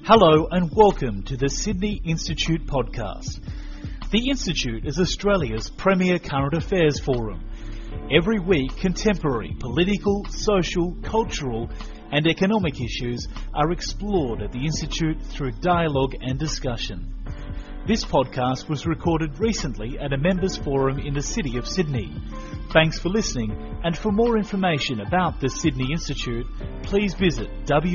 Hello and welcome to the Sydney Institute podcast. The Institute is Australia's premier current affairs forum. Every week, contemporary political, social, cultural and economic issues are explored at the Institute through dialogue and discussion. This podcast was recorded recently at a members forum in the city of Sydney. Thanks for listening, and for more information about the Sydney Institute, please visit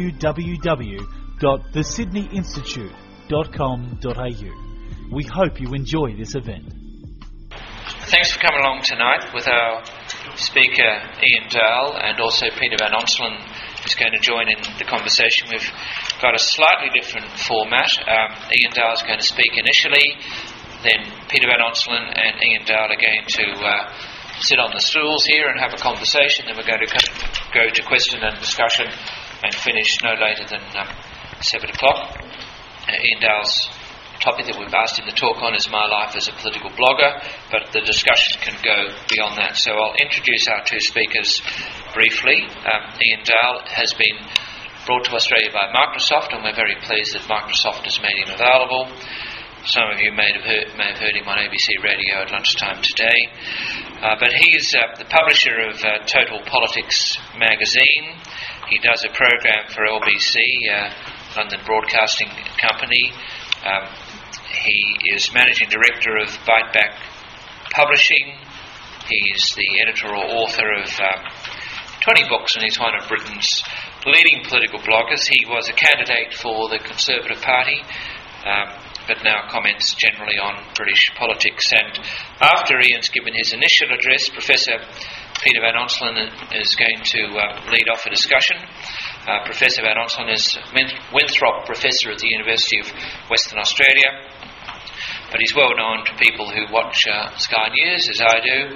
www.thesydneyinstitute.com.au. We hope you enjoy this event. Thanks for coming along tonight with our speaker Ian Dale and also Peter Van Onselen, who's going to join in the conversation. We've got a slightly different format. Ian Dale is going to speak initially, then Peter Van Onselen and Ian Dale are going to sit on the stools here and have a conversation. Then we're going to go to question and discussion and finish no later than 7 o'clock. Ian Dale's topic that we've asked him to talk on is my life as a political blogger, but the discussion can go beyond that. So I'll introduce our two speakers briefly. Ian Dale has been brought to Australia by Microsoft, and we're very pleased that Microsoft has made him available. Some of you may have heard him on ABC Radio at lunchtime today. But he's the publisher of Total Politics magazine. He does a program for LBC, London Broadcasting Company. He is managing director of Biteback Publishing. He's the editor or author of 20 books, and he's one of Britain's leading political bloggers. He was a candidate for the Conservative Party, but now comments generally on British politics. And after Ian's given his initial address, Professor Peter Van Onselen is going to lead off a discussion. Professor Van Onselen is Winthrop Professor at the University of Western Australia, but he's well known to people who watch Sky News, as I do,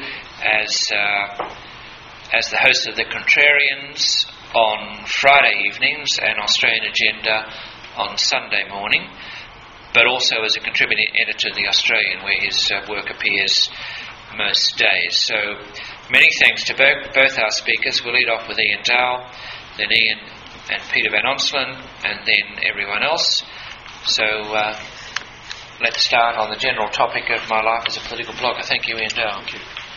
as the host of The Contrarians on Friday evenings and Australian Agenda on Sunday morning, but also as a contributing editor of The Australian, where his work appears most days. So many thanks to both our speakers. We'll lead off with Ian Dale, then Ian and Peter Van Onselen, and then everyone else. So let's start on the general topic of my life as a political blogger. Thank you, Ian Dale. Thank you.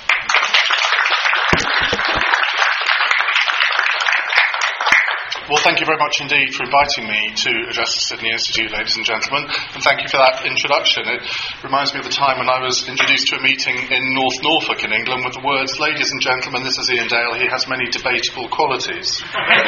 Well, thank you very much indeed for inviting me to address the Sydney Institute, ladies and gentlemen, and thank you for that introduction. It reminds me of the time when I was introduced to a meeting in North Norfolk in England with the words, "Ladies and gentlemen, this is Ian Dale, he has many debatable qualities."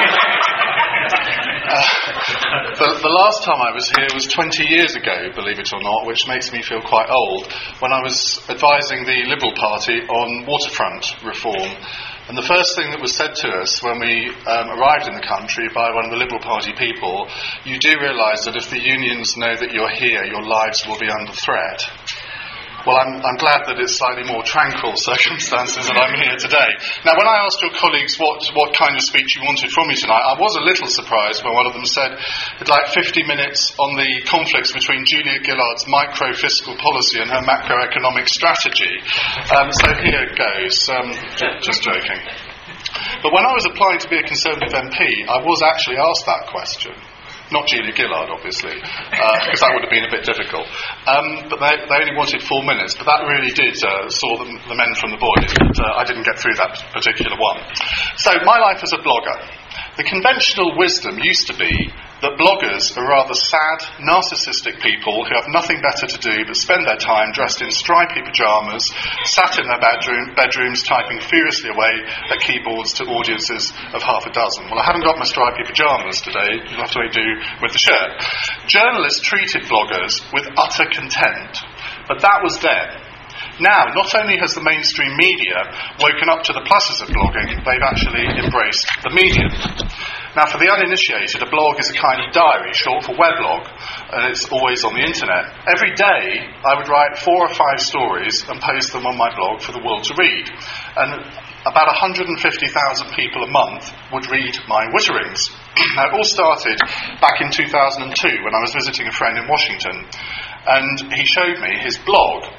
The last time I was here was 20 years ago, believe it or not, which makes me feel quite old, when I was advising the Liberal Party on waterfront reform. And the first thing that was said to us when we arrived in the country by one of the Liberal Party people, you do realise that if the unions know that you're here, your lives will be under threat. Well, I'm glad that it's slightly more tranquil circumstances that I'm here today. Now, when I asked your colleagues what kind of speech you wanted from me tonight, I was a little surprised when one of them said it'd like 50 minutes on the conflicts between Julia Gillard's micro-fiscal policy and her macroeconomic strategy. So here it goes. Just joking. But when I was applying to be a Conservative MP, I was actually asked that question. Not Julia Gillard, obviously, because that would have been a bit difficult. But they only wanted 4 minutes, but that really did saw the men from the boys, but I didn't get through that particular one. So, my life as a blogger. The conventional wisdom used to be that bloggers are rather sad, narcissistic people who have nothing better to do but spend their time dressed in stripy pyjamas, sat in their bedrooms typing furiously away at keyboards to audiences of half a dozen. Well, I haven't got my stripy pyjamas today. You'll have to make do with the shirt. Journalists treated bloggers with utter contempt, but that was then. Now, not only has the mainstream media woken up to the pluses of blogging, they've actually embraced the medium. Now, for the uninitiated, a blog is a kind of diary, short for weblog, and it's always on the internet. Every day, I would write 4 or 5 stories and post them on my blog for the world to read. And about 150,000 people a month would read my witterings. Now, it all started back in 2002 when I was visiting a friend in Washington, and he showed me his blog.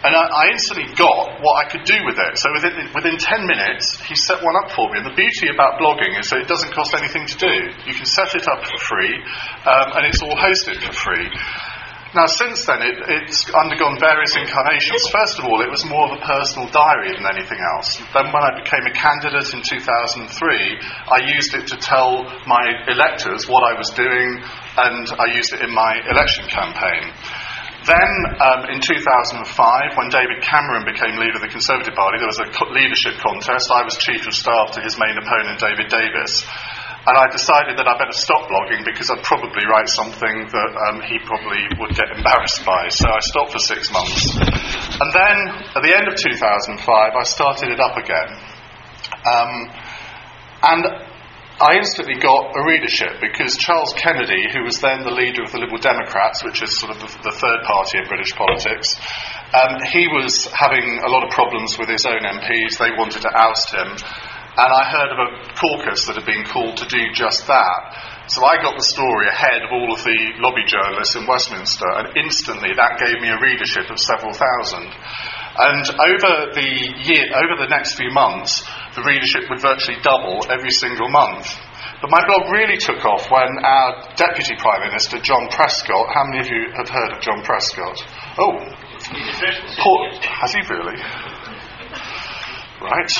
And I instantly got what I could do with it. So within 10 minutes, he set one up for me. And the beauty about blogging is that it doesn't cost anything to do. You can set it up for free, and it's all hosted for free. Now, since then, it's undergone various incarnations. First of all, it was more of a personal diary than anything else. Then when I became a candidate in 2003, I used it to tell my electors what I was doing, and I used it in my election campaign. Then, in 2005, when David Cameron became leader of the Conservative Party, there was a leadership contest. I was chief of staff to his main opponent, David Davis. And I decided that I'd better stop blogging because I'd probably write something that he probably would get embarrassed by. So I stopped for 6 months. And then, at the end of 2005, I started it up again. And I instantly got a readership because Charles Kennedy, who was then the leader of the Liberal Democrats, which is sort of the third party in British politics, he was having a lot of problems with his own MPs. They wanted to oust him. And I heard of a caucus that had been called to do just that. So I got the story ahead of all of the lobby journalists in Westminster, and instantly that gave me a readership of several thousand. And over the next few months, the readership would virtually double every single month. But my blog really took off when our Deputy Prime Minister, John Prescott — how many of you have heard of John Prescott? Oh, has he really? Right.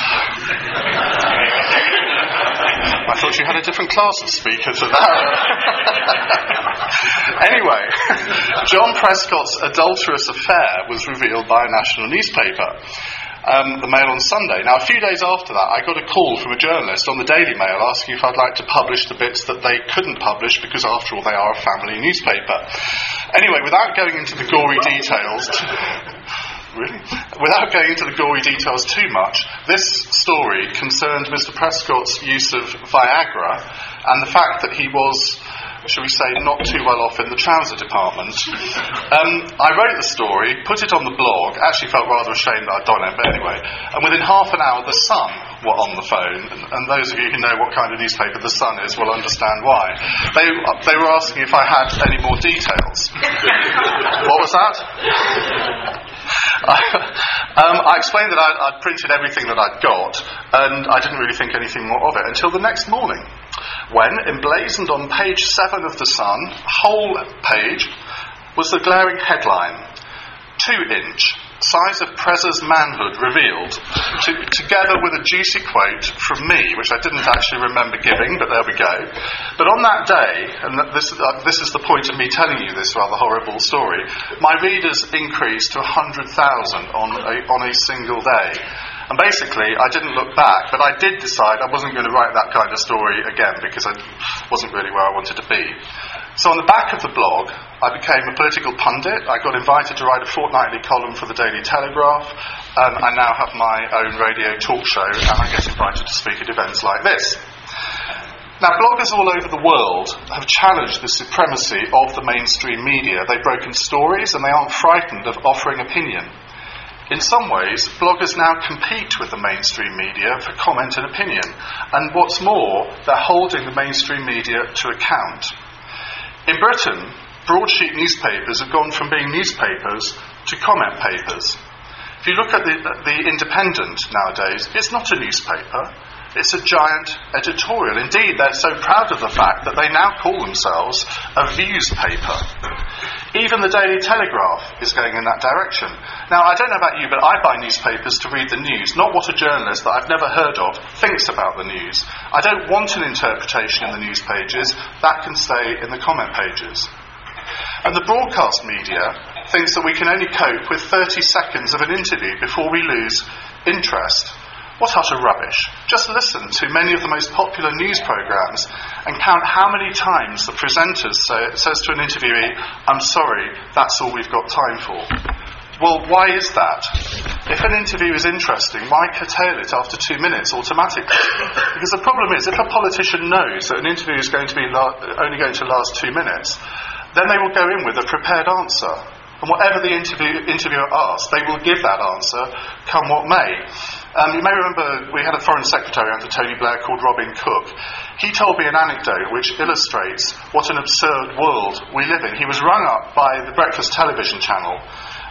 I thought you had a different class of speaker to that. Anyway, John Prescott's adulterous affair was revealed by a national newspaper, the Mail on Sunday. Now, a few days after that, I got a call from a journalist on the Daily Mail asking if I'd like to publish the bits that they couldn't publish because, after all, they are a family newspaper. Anyway, without going into the gory details... Really? Without going into the gory details too much, this story concerned Mr. Prescott's use of Viagra and the fact that he was, shall we say, not too well off in the trouser department. I wrote the story, put it on the blog, actually felt rather ashamed that I'd done it, but anyway, and within half an hour The Sun were on the phone, and those of you who know what kind of newspaper The Sun is will understand why. They were asking if I had any more details. What was that? I explained that I'd printed everything that I'd got, and I didn't really think anything more of it until the next morning, when, emblazoned on page 7 of The Sun, whole page, was the glaring headline: 2-inch, size of Prez's manhood revealed, together with a juicy quote from me, which I didn't actually remember giving, but there we go. But on that day, and this is the point of me telling you this rather horrible story, my readers increased to 100,000 on a single day. And basically, I didn't look back, but I did decide I wasn't going to write that kind of story again because I wasn't really where I wanted to be. So on the back of the blog, I became a political pundit. I got invited to write a fortnightly column for the Daily Telegraph. I now have my own radio talk show, and I get invited to speak at events like this. Now, bloggers all over the world have challenged the supremacy of the mainstream media. They've broken stories, and they aren't frightened of offering opinion. In some ways, bloggers now compete with the mainstream media for comment and opinion. And what's more, they're holding the mainstream media to account. In Britain, broadsheet newspapers have gone from being newspapers to comment papers. If you look at the Independent nowadays, it's not a newspaper. It's a giant editorial. Indeed, they're so proud of the fact that they now call themselves a views paper. Even the Daily Telegraph is going in that direction. Now, I don't know about you, but I buy newspapers to read the news, not what a journalist that I've never heard of thinks about the news. I don't want an interpretation in the news pages. That can stay in the comment pages. And the broadcast media thinks that we can only cope with 30 seconds of an interview before we lose interest. What utter rubbish. Just listen to many of the most popular news programmes and count how many times the presenter says to an interviewee, "I'm sorry, that's all we've got time for." Well, why is that? If an interview is interesting, why curtail it after 2 minutes automatically? Because the problem is, if a politician knows that an interview is going to be only going to last 2 minutes, then they will go in with a prepared answer. And whatever the interviewer asks, they will give that answer, come what may. You may remember we had a Foreign Secretary under Tony Blair called Robin Cook. He told me an anecdote which illustrates what an absurd world we live in. He was rung up by the breakfast television channel,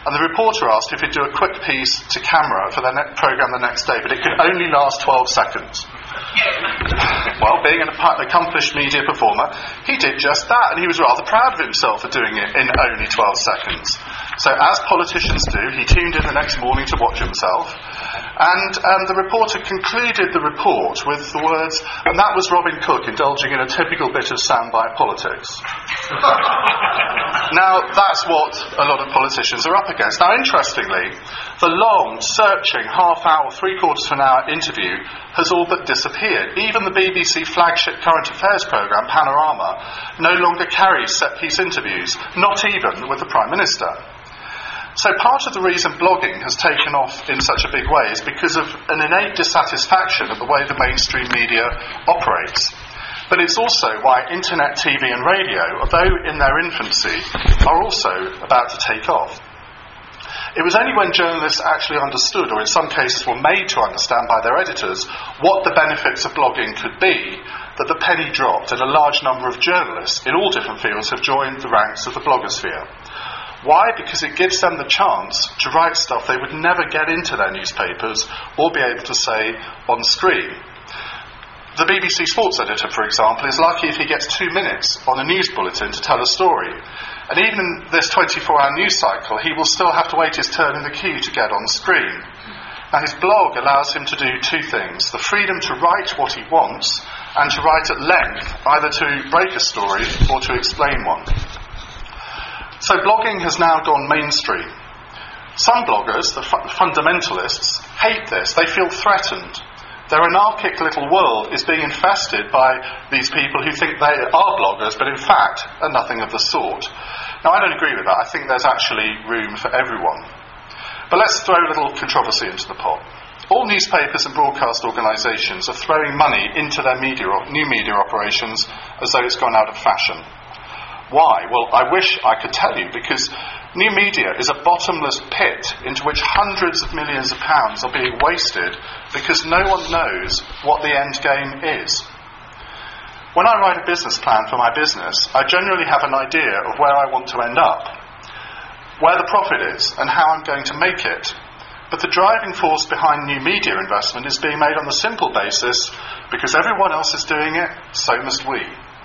And the reporter asked if he'd do a quick piece to camera for their programme the next day, but it could only last 12 seconds. Well, being an accomplished media performer, he did just that, and he was rather proud of himself for doing it in only 12 seconds. So, as politicians do, he tuned in the next morning to watch himself, and the reporter concluded the report with the words, "And that was Robin Cook indulging in a typical bit of soundbite politics." Now, that's what a lot of politicians are up against. Now, interestingly, the long, searching, half-hour, three-quarters of an hour interview has all but disappeared. Even the BBC flagship current affairs programme, Panorama, no longer carries set-piece interviews, not even with the Prime Minister. So part of the reason blogging has taken off in such a big way is because of an innate dissatisfaction of the way the mainstream media operates. But it's also why internet, TV and radio, although in their infancy, are also about to take off. It was only when journalists actually understood, or in some cases were made to understand by their editors, what the benefits of blogging could be, that the penny dropped and a large number of journalists in all different fields have joined the ranks of the blogosphere. Why? Because it gives them the chance to write stuff they would never get into their newspapers or be able to say on screen. The BBC sports editor, for example, is lucky if he gets 2 minutes on a news bulletin to tell a story. And even in this 24-hour news cycle, he will still have to wait his turn in the queue to get on screen. Now, his blog allows him to do two things: the freedom to write what he wants and to write at length, either to break a story or to explain one. So blogging has now gone mainstream. Some bloggers, the fundamentalists, hate this. They feel threatened. Their anarchic little world is being infested by these people who think they are bloggers, but in fact are nothing of the sort. Now, I don't agree with that. I think there's actually room for everyone. But let's throw a little controversy into the pot. All newspapers and broadcast organisations are throwing money into their new media operations as though it's gone out of fashion. Why? Well, I wish I could tell you, because new media is a bottomless pit into which hundreds of millions of pounds are being wasted because no one knows what the end game is. When I write a business plan for my business, I generally have an idea of where I want to end up, where the profit is, and how I'm going to make it. But the driving force behind new media investment is being made on the simple basis, because everyone else is doing it, so must we.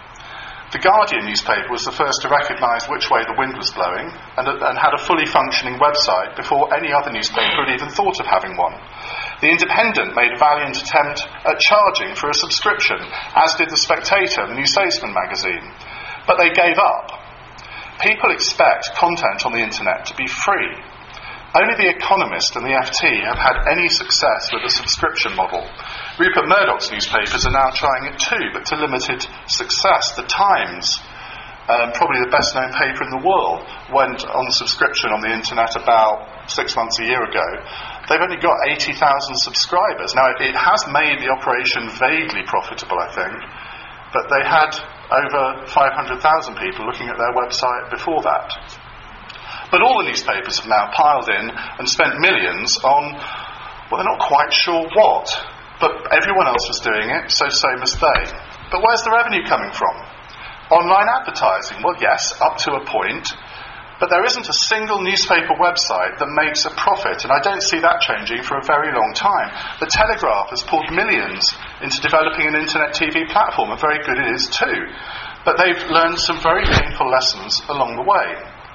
The Guardian newspaper was the first to recognise which way the wind was blowing and had a fully functioning website before any other newspaper had even thought of having one. The Independent made a valiant attempt at charging for a subscription, as did The Spectator and the New Statesman magazine. But they gave up. People expect content on the internet to be free. Only The Economist and the FT have had any success with a subscription model. Rupert Murdoch's newspapers are now trying it too, but to limited success. The Times, probably the best known paper in the world, went on subscription on the internet about 6 months, a year ago. They've only got 80,000 subscribers. Now, it has made the operation vaguely profitable, I think, but they had over 500,000 people looking at their website before that. But all the newspapers have now piled in and spent millions on, well, they're not quite sure what. But everyone else was doing it, so must they. But where's the revenue coming from? Online advertising? Well, yes, up to a point. But there isn't a single newspaper website that makes a profit, and I don't see that changing for a very long time. The Telegraph has poured millions into developing an internet TV platform, and very good it is too. But they've learned some very painful lessons along the way.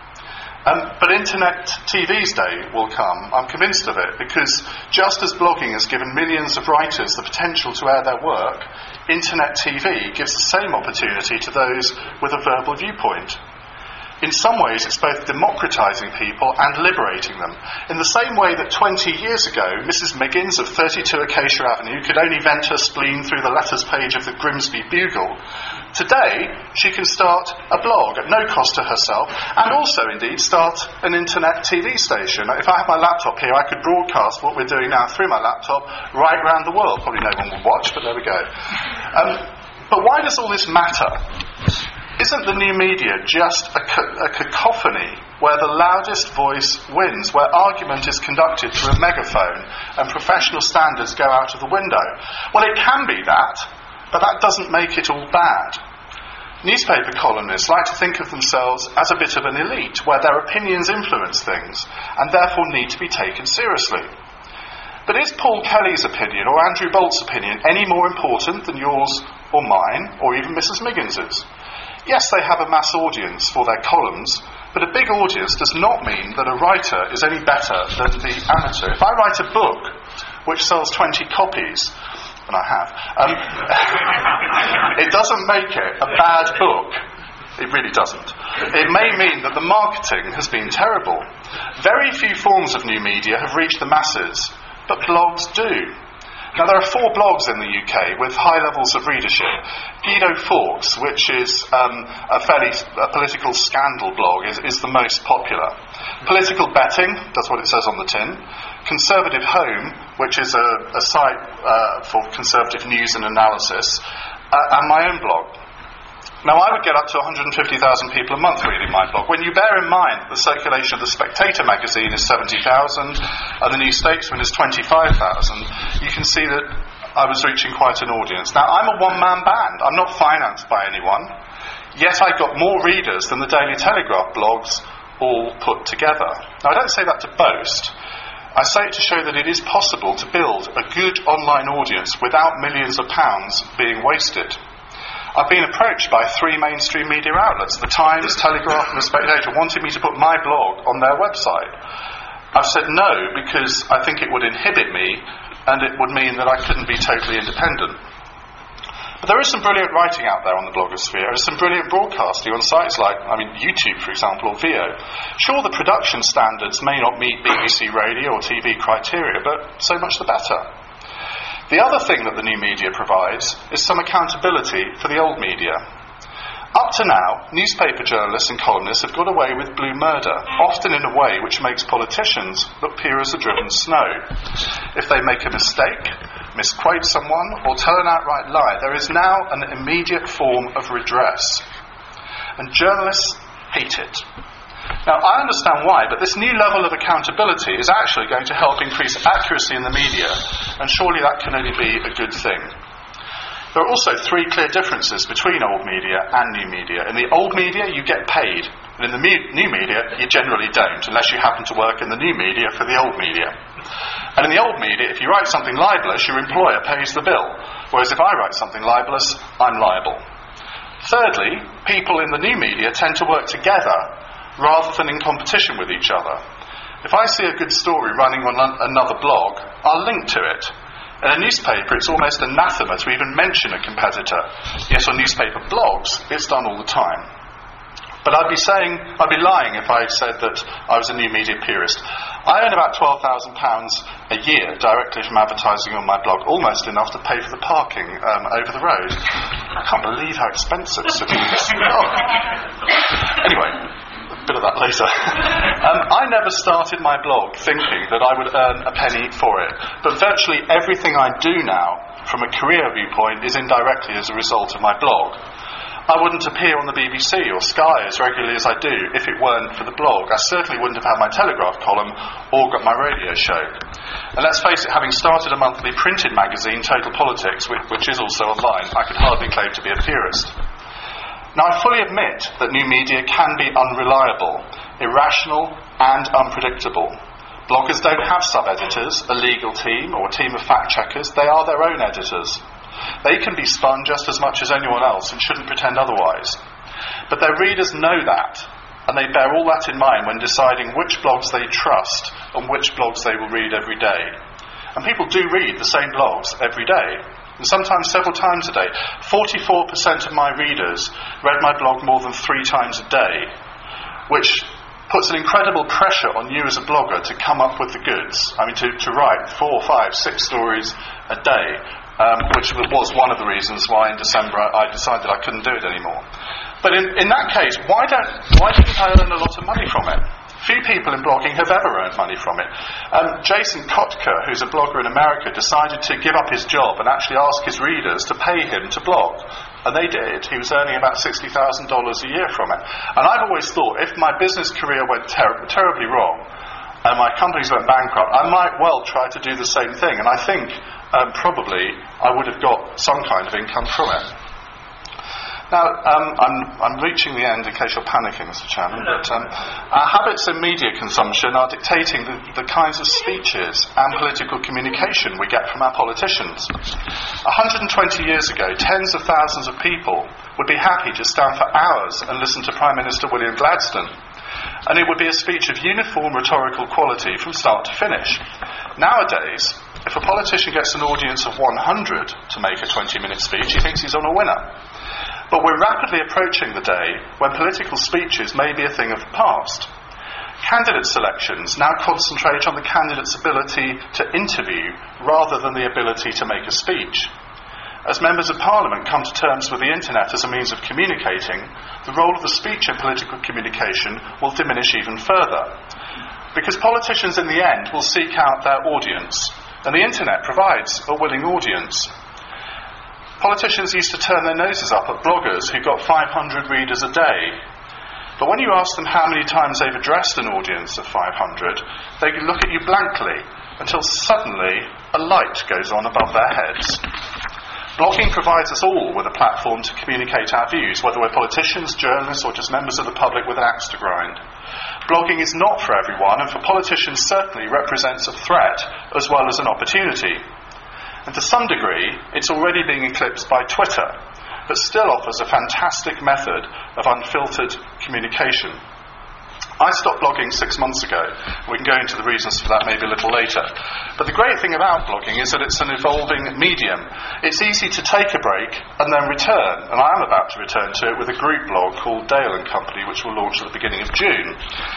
But internet TV's day will come, I'm convinced of it, because just as blogging has given millions of writers the potential to air their work, internet TV gives the same opportunity to those with a verbal viewpoint. In some ways, it's both democratising people and liberating them. In the same way that 20 years ago, Mrs. Miggins of 32 Acacia Avenue could only vent her spleen through the letters page of the Grimsby Bugle, today she can start a blog at no cost to herself, and also, indeed, start an internet TV station. If I had my laptop here, I could broadcast what we're doing now through my laptop right around the world. Probably no one would watch, but there we go. But why does all this matter? Isn't the new media just a cacophony where the loudest voice wins, where argument is conducted through a megaphone and professional standards go out of the window? Well, it can be that, but that doesn't make it all bad. Newspaper columnists like to think of themselves as a bit of an elite, where their opinions influence things, and therefore need to be taken seriously. But is Paul Kelly's opinion, or Andrew Bolt's opinion, any more important than yours, or mine, or even Mrs. Miggins's? Yes, they have a mass audience for their columns, but a big audience does not mean that a writer is any better than the amateur. If I write a book which sells 20 copies, and I have, it doesn't make it a bad book. It really doesn't. It may mean that the marketing has been terrible. Very few forms of new media have reached the masses, but blogs do. Now, there are 4 blogs in the UK with high levels of readership. Guido Fawkes, which is a political scandal blog, is the most popular. Political Betting, that's what it says on the tin. Conservative Home, which is a site for conservative news and analysis. And my own blog. Now, I would get up to 150,000 people a month reading my blog. When you bear in mind the circulation of the Spectator magazine is 70,000 and the New Statesman is 25,000, you can see that I was reaching quite an audience. Now, I'm a one-man band. I'm not financed by anyone. Yet I got more readers than the Daily Telegraph blogs all put together. Now, I don't say that to boast. I say it to show that it is possible to build a good online audience without millions of pounds being wasted. I've been approached by 3 mainstream media outlets, The Times, Telegraph and The Spectator, wanting me to put my blog on their website. I've said no because I think it would inhibit me and it would mean that I couldn't be totally independent. But there is some brilliant writing out there on the blogosphere. There's some brilliant broadcasting on sites like, YouTube, for example, or Veo. Sure, the production standards may not meet BBC radio or TV criteria, but so much the better. The other thing that the new media provides is some accountability for the old media. Up to now, newspaper journalists and columnists have got away with blue murder, often in a way which makes politicians look pure as the driven snow. If they make a mistake, misquote someone, or tell an outright lie, there is now an immediate form of redress. And journalists hate it. Now, I understand why, but this new level of accountability is actually going to help increase accuracy in the media, and surely that can only be a good thing. There are also 3 clear differences between old media and new media. In the old media, you get paid, and in the new media, you generally don't, unless you happen to work in the new media for the old media. And in the old media, if you write something libelous, your employer pays the bill, whereas if I write something libelous, I'm liable. Thirdly, people in the new media tend to work together rather than in competition with each other. If I see a good story running on another blog, I'll link to it. In a newspaper, it's almost anathema to even mention a competitor. Yes, on newspaper blogs, it's done all the time. But I'd be lying if I said that I was a new media purist. I earn about £12,000 a year directly from advertising on my blog, almost enough to pay for the parking over the road. I can't believe how expensive it is. Anyway, bit of that later. I never started my blog thinking that I would earn a penny for it, but virtually everything I do now, from a career viewpoint, is indirectly as a result of my blog. I wouldn't appear on the BBC or Sky as regularly as I do if it weren't for the blog. I certainly wouldn't have had my Telegraph column or got my radio show. And let's face it, having started a monthly printed magazine, Total Politics, which is also online, I could hardly claim to be a purist. Now, I fully admit that new media can be unreliable, irrational and unpredictable. Bloggers don't have sub-editors, a legal team or a team of fact-checkers. They are their own editors. They can be spun just as much as anyone else and shouldn't pretend otherwise. But their readers know that, and they bear all that in mind when deciding which blogs they trust and which blogs they will read every day. And people do read the same blogs every day. And sometimes several times a day. 44% of my readers read my blog more than 3 times a day, which puts an incredible pressure on you as a blogger to come up with the goods. To write 4, 5, 6 stories a day, which was one of the reasons why in December I decided I couldn't do it anymore. But in that case, why didn't I earn a lot of money from it? Few people in blogging have ever earned money from it. Jason Kotka, who's a blogger in America, decided to give up his job and actually ask his readers to pay him to blog. And they did. He was earning about $60,000 a year from it. And I've always thought, if my business career went terribly wrong and my companies went bankrupt, I might well try to do the same thing. And I think probably I would have got some kind of income from it. Now, I'm reaching the end in case you're panicking, Mr. Chairman, but our habits in media consumption are dictating the kinds of speeches and political communication we get from our politicians. 120 years ago, tens of thousands of people would be happy to stand for hours and listen to Prime Minister William Gladstone, and it would be a speech of uniform rhetorical quality from start to finish. Nowadays, if a politician gets an audience of 100 to make a 20-minute speech, he thinks he's on a winner. But we're rapidly approaching the day when political speeches may be a thing of the past. Candidate selections now concentrate on the candidate's ability to interview rather than the ability to make a speech. As members of Parliament come to terms with the internet as a means of communicating, the role of the speech in political communication will diminish even further. Because politicians in the end will seek out their audience, and the internet provides a willing audience. Politicians used to turn their noses up at bloggers who got 500 readers a day. But when you ask them how many times they've addressed an audience of 500, they look at you blankly until suddenly a light goes on above their heads. Blogging provides us all with a platform to communicate our views, whether we're politicians, journalists, or just members of the public with an axe to grind. Blogging is not for everyone, and for politicians certainly represents a threat as well as an opportunity. And to some degree, it's already being eclipsed by Twitter, but still offers a fantastic method of unfiltered communication. I stopped blogging 6 months ago. We can go into the reasons for that maybe a little later. But the great thing about blogging is that it's an evolving medium. It's easy to take a break and then return, and I am about to return to it with a group blog called Dale & Company, which will launch at the beginning of June.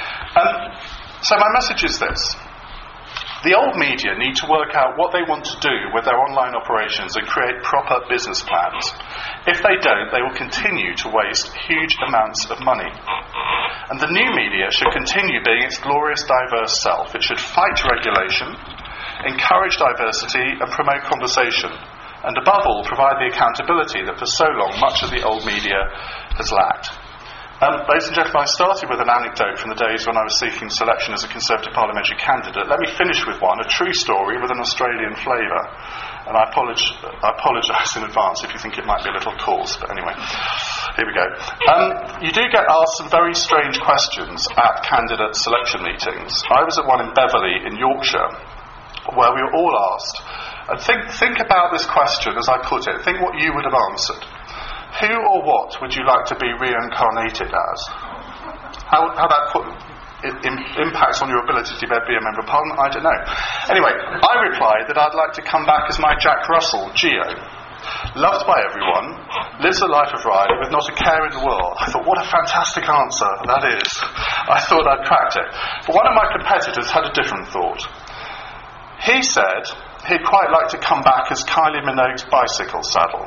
So my message is this. The old media need to work out what they want to do with their online operations and create proper business plans. If they don't, they will continue to waste huge amounts of money. And the new media should continue being its glorious, diverse self. It should fight regulation, encourage diversity and promote conversation, and above all, provide the accountability that for so long much of the old media has lacked. Ladies and gentlemen, I started with an anecdote from the days when I was seeking selection as a Conservative parliamentary candidate. Let me finish with one, a true story with an Australian flavour. And I apologise in advance if you think it might be a little coarse, but anyway, here we go. You do get asked some very strange questions at candidate selection meetings. I was at one in Beverley in Yorkshire where we were all asked, and think about this question as I put it, think what you would have answered. Who or what would you like to be reincarnated as? How that impacts on your ability to be a member of Parliament, I don't know. Anyway, I replied that I'd like to come back as my Jack Russell, Geo. Loved by everyone, lives a life of Riley with not a care in the world. I thought, what a fantastic answer that is. I thought I'd cracked it. But one of my competitors had a different thought. He said he'd quite like to come back as Kylie Minogue's bicycle saddle.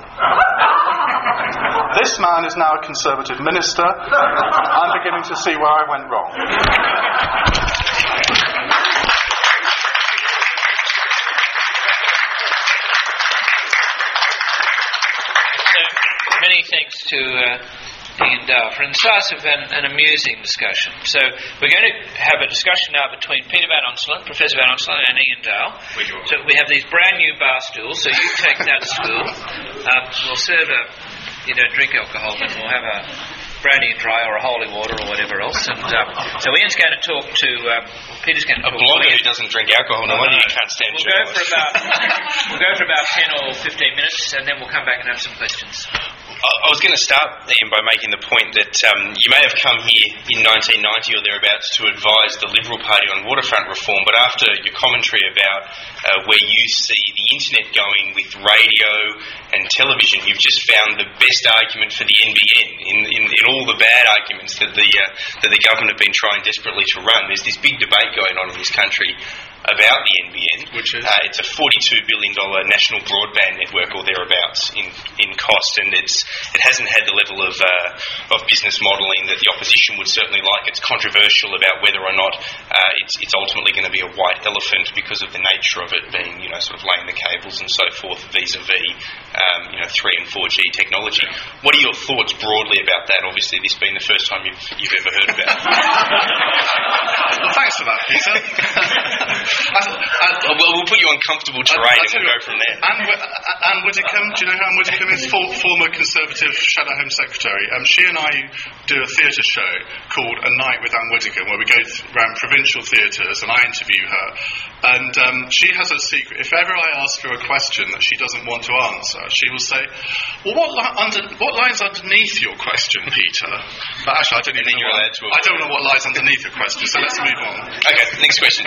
This man is now a Conservative minister. I'm beginning to see where I went wrong. So, many thanks to Ian Dale for an incisive and amusing discussion. So we're going to have a discussion now between Peter Van Onselen, Professor Van Onselen, and Ian Dale. So we have these brand new bar stools, so you take that stool. We'll serve you don't drink alcohol, but we'll have a brandy and dry or a holy water or whatever else. And so Ian's going to talk to Peter's going to talk to blogger who doesn't drink alcohol. No wonder you can't stand journalists. We'll go for about 10 or 15 minutes, and then we'll come back and have some questions. I was going to start, Ian, by making the point that you may have come here in 1990 or thereabouts to advise the Liberal Party on waterfront reform, but after your commentary about where you see the internet going with radio and television, you've just found the best argument for the NBN in all the bad arguments that the government have been trying desperately to run. There's this big debate going on in this country about the NBN, which is it's a $42 billion national broadband network or thereabouts in cost, and it hasn't had the level of business modelling that the opposition would certainly like. It's controversial about whether or not it's ultimately going to be a white elephant because of the nature of it being, sort of laying the cables and so forth vis-a-vis 3 and 4G technology. What are your thoughts broadly about that? Obviously, this being the first time you've ever heard about it. Well, thanks for that, Peter. We'll put you on comfortable terrain and we'll go from there. Anne Widdecombe, do you know who Anne Widdecombe is? Former Conservative Shadow Home Secretary. She and I do a theatre show called A Night with Anne Widdecombe, where we go around provincial theatres and I interview her. And she has a secret. If ever I ask her a question that she doesn't want to answer, she will say, "Well, what lies underneath your question, Peter?" But actually, I don't know what lies underneath your question. So let's move on. Okay, next question.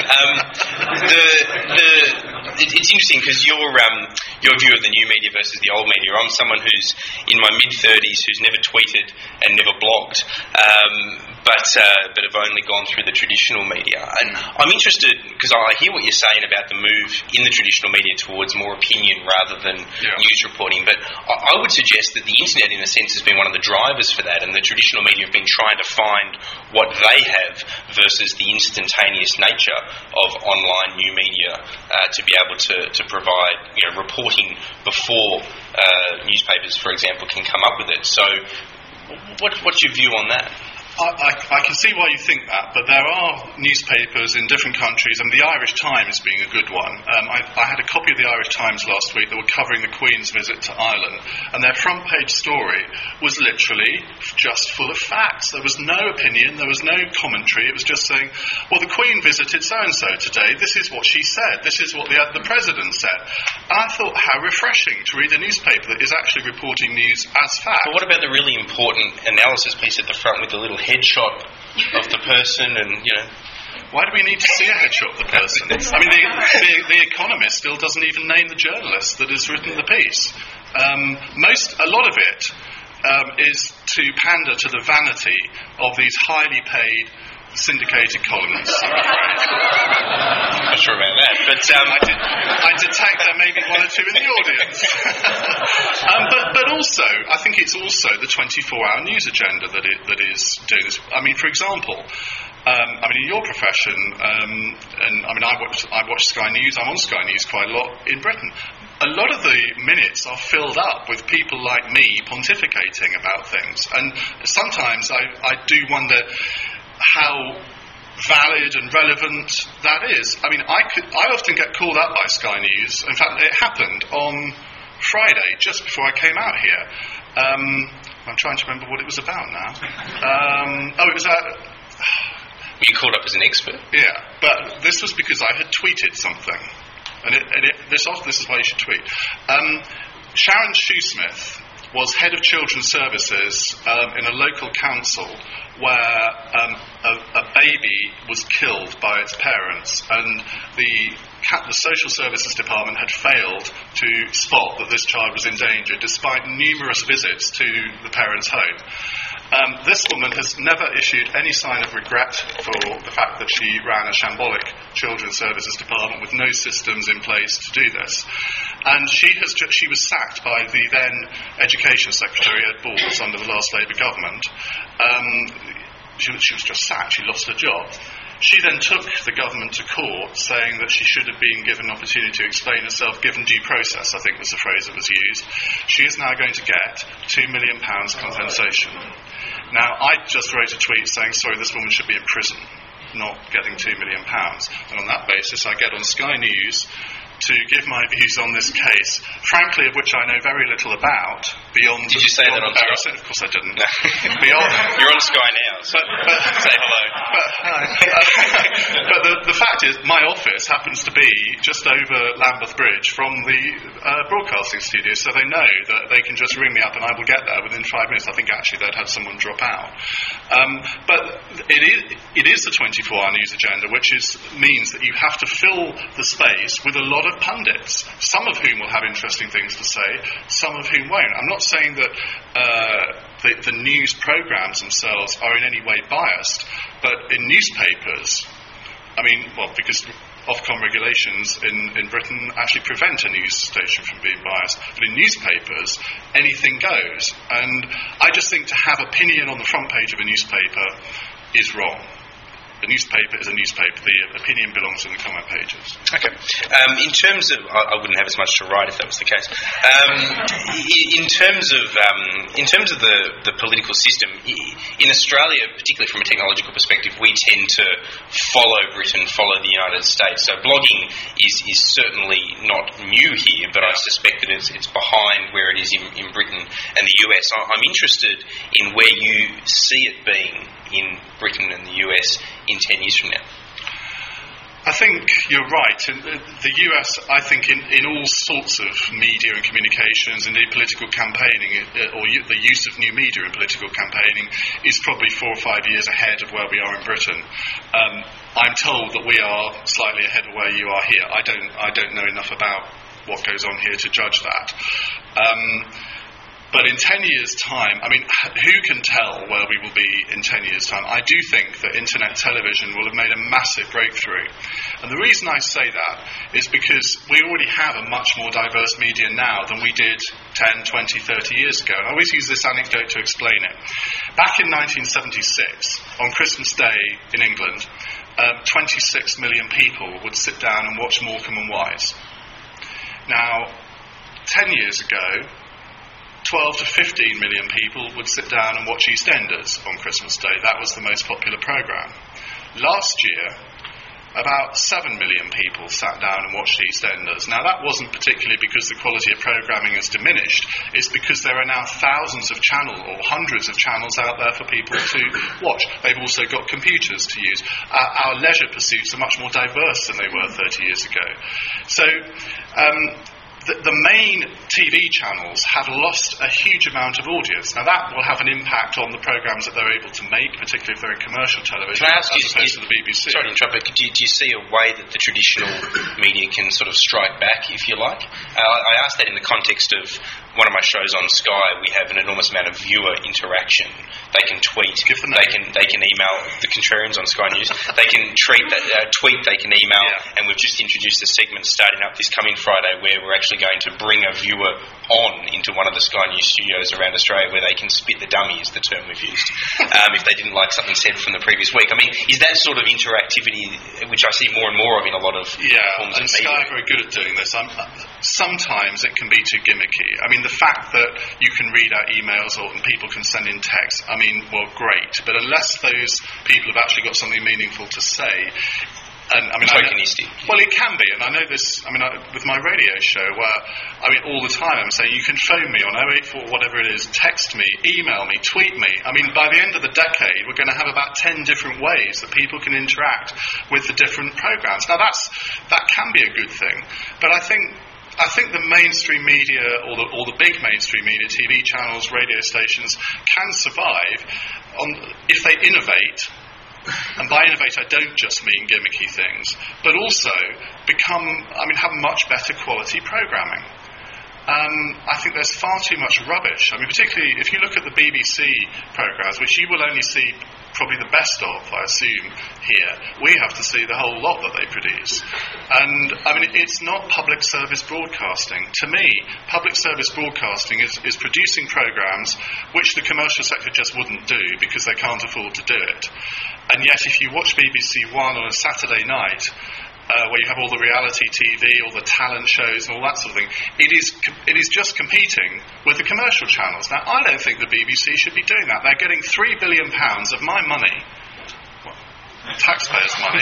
It's interesting because your view of the new media versus the old media. I'm someone who's in my mid-30s who's never tweeted and never blogged, but have only gone through the traditional media. And I'm interested because I hear what you're saying about the move in the traditional media towards more opinion rather than news reporting. But I would suggest that the internet, in a sense, has been one of the drivers for that, and the traditional media have been trying to find what they have versus the instantaneous nature of online new media to be able to provide reporting before newspapers, for example, can come up with it. So what's your view on that? I can see why you think that, but there are newspapers in different countries, and the Irish Times being a good one. I had a copy of the Irish Times last week that were covering the Queen's visit to Ireland, and their front page story was literally just full of facts. There was no opinion, there was no commentary. It was just saying, well, the Queen visited so-and-so today, this is what she said, this is what the President said. And I thought, how refreshing to read a newspaper that is actually reporting news as fact. But what about the really important analysis piece at the front with the little headshot of the person and, Why do we need to see a headshot of the person? I mean, the Economist still doesn't even name the journalist that has written the piece. A lot of it is to pander to the vanity of these highly paid syndicated columnists. I'm not sure about that, but I detect there may be one or two in the audience. But also, I think it's also the 24-hour news agenda that is doing this. I mean, for example, in your profession, I watch Sky News. I'm on Sky News quite a lot in Britain. A lot of the minutes are filled up with people like me pontificating about things, and sometimes I do wonder how valid and relevant that is. I mean, I often get called up by Sky News. In fact, it happened on Friday, just before I came out here. I'm trying to remember what it was about now. It was Were you called up as an expert? Yeah, but this was because I had tweeted something. And this is why you should tweet. Sharon Shoesmith was head of Children's Services in a local council where a baby was killed by its parents, and the social services department had failed to spot that this child was in danger despite numerous visits to the parents' home. This woman has never issued any sign of regret for the fact that she ran a shambolic children's services department with no systems in place to do this. And she was sacked by the then Education Secretary, Ed Balls, under the last Labour government. She was just sacked. She lost her job. She then took the government to court, saying that she should have been given an opportunity to explain herself, given due process, I think was the phrase that was used. She is now going to get £2 million compensation. Now, I just wrote a tweet saying, sorry, this woman should be in prison, not getting £2 million. And on that basis, I get on Sky News to give my views on this case, frankly, of which I know very little about, beyond... Did you say that on Sky? Of course I didn't. You're on Sky now, so say hello. But the fact is, my office happens to be just over Lambeth Bridge from the broadcasting studio, so they know that they can just ring me up and I will get there within 5 minutes. I think actually they'd had someone drop out. But it is the 24-hour news agenda, which means that you have to fill the space with a lot of pundits, some of whom will have interesting things to say, some of whom won't. I'm not saying that the news programmes themselves are in any way biased, but in newspapers, because Ofcom regulations in Britain actually prevent a news station from being biased, but in newspapers, anything goes. And I just think to have opinion on the front page of a newspaper is wrong. a newspaper is a newspaper. The opinion belongs in the comment pages. Okay. In terms of, I wouldn't have as much to write if that was the case. In terms of the political system in Australia, particularly from a technological perspective, we tend to follow Britain, follow the United States. So blogging is certainly not new here, but I suspect that it's behind where it is in Britain and the US. I'm interested in where you see it being in Britain and the US in 10 years from now. I think you're right. The US, I think, in all sorts of media and communications, indeed political campaigning, or the use of new media in political campaigning, is probably 4 or 5 years ahead of where we are in Britain. I'm told that we are slightly ahead of where you are here. I don't know enough about what goes on here to judge that. But in 10 years' time, I mean, who can tell where we will be in 10 years' time? I do think that internet television will have made a massive breakthrough. And the reason I say that is because we already have a much more diverse media now than we did 10, 20, 30 years ago. And I always use this anecdote to explain it. Back in 1976, on Christmas Day in England, 26 million people would sit down and watch Morecambe and Wise. Now, 10 years ago, 12 to 15 million people would sit down and watch EastEnders on Christmas Day. That was the most popular programme. Last year, about 7 million people sat down and watched EastEnders. Now, that wasn't particularly because the quality of programming has diminished. It's because there are now thousands of channels, or hundreds of channels out there for people to watch. They've also got computers to use. Our leisure pursuits are much more diverse than they were 30 years ago. So, the main TV channels have lost a huge amount of audience. Now, that will have an impact on the programmes that they're able to make, particularly if they're in commercial television, as opposed to the BBC. Sorry to interrupt, but do you see a way that the traditional media can sort of strike back, if you like? I asked that in the context of one of my shows on Sky. We have an enormous amount of viewer interaction. They can tweet. They can email the contrarians on Sky News. They can tweet. They can email. Yeah. And we've just introduced a segment starting up this coming Friday where we're actually going to bring a viewer on into one of the Sky News studios around Australia where they can spit the dummy, is the term we've used, if they didn't like something said from the previous week. I mean, is that sort of interactivity, which I see more and more of in a lot of forms of media? Sky are very good at doing this. Sometimes it can be too gimmicky. I mean, the fact that you can read out emails and people can send in text, I mean, well, great. But unless those people have actually got something meaningful to say, and I mean, tokenistic. Well, it can be, and I know this. I mean, with my radio show, where I mean, all the time I'm saying you can phone me on 084 whatever it is, text me, email me, tweet me. I mean, by the end of the decade, we're going to have about 10 different ways that people can interact with the different programs. Now, that can be a good thing, but I think the mainstream media, or the big mainstream media, TV channels, radio stations, can survive if they innovate. And by innovate, I don't just mean gimmicky things, but also have much better quality programming. I think there's far too much rubbish. I mean, particularly if you look at the BBC programmes, which you will only see probably the best of, I assume, here. We have to see the whole lot that they produce. And, I mean, it's not public service broadcasting. To me, public service broadcasting is producing programmes which the commercial sector just wouldn't do because they can't afford to do it. And yet, if you watch BBC One on a Saturday night, where you have all the reality TV, all the talent shows and all that sort of thing, it is just competing with the commercial channels. Now, I don't think the BBC should be doing that. They're getting £3 billion of my money, taxpayers' money,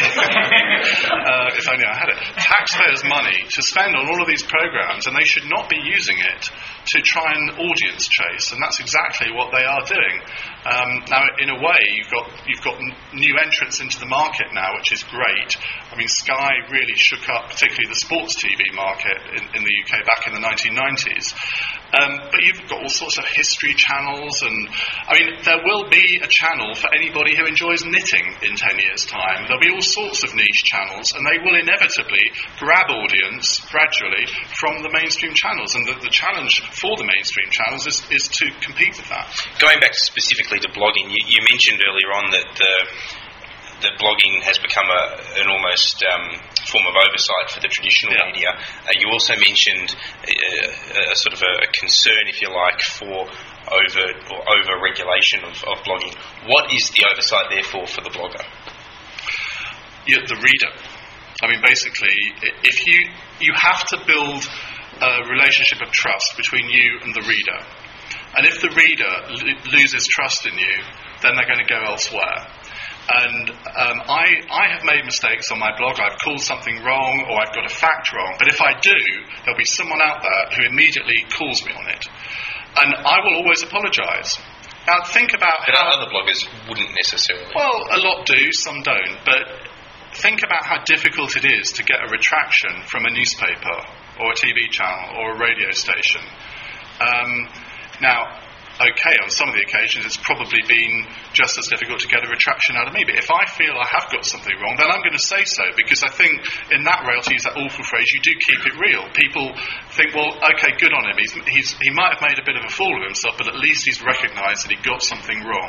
if only I had it, taxpayers' money to spend on all of these programmes, and they should not be using it to try and audience chase, and that's exactly what they are doing. Now, in a way, you've got new entrants into the market now, which is great. I mean, Sky really shook up, particularly the sports TV market in the UK back in the 1990s. But you've got all sorts of history channels, and I mean, there will be a channel for anybody who enjoys knitting in 10 years' time. There'll be all sorts of niche channels, and they will inevitably grab audience gradually from the mainstream channels. And the challenge for the mainstream channels is to compete with that. Going back specifically to blogging, you mentioned earlier on that that blogging has become an almost form of oversight for the traditional media. You also mentioned a sort of a concern, if you like, for over regulation of blogging. What is the oversight therefore for the blogger? the reader. I mean, basically, if you have to build a relationship of trust between you and the reader. And if the reader loses trust in you, then they're going to go elsewhere. And I have made mistakes on my blog. I've called something wrong, or I've got a fact wrong. But if I do, there'll be someone out there who immediately calls me on it. And I will always apologise. Now, think about how other bloggers wouldn't necessarily. Well, a lot do, some don't. But think about how difficult it is to get a retraction from a newspaper or a TV channel or a radio station. Now, okay, on some of the occasions it's probably been just as difficult to get a retraction out of me, but if I feel I have got something wrong, then I'm going to say so, because I think in that rail, to use that awful phrase, you do keep it real. People think, well, okay, good on him, he might have made a bit of a fool of himself, but at least he's recognised that he got something wrong.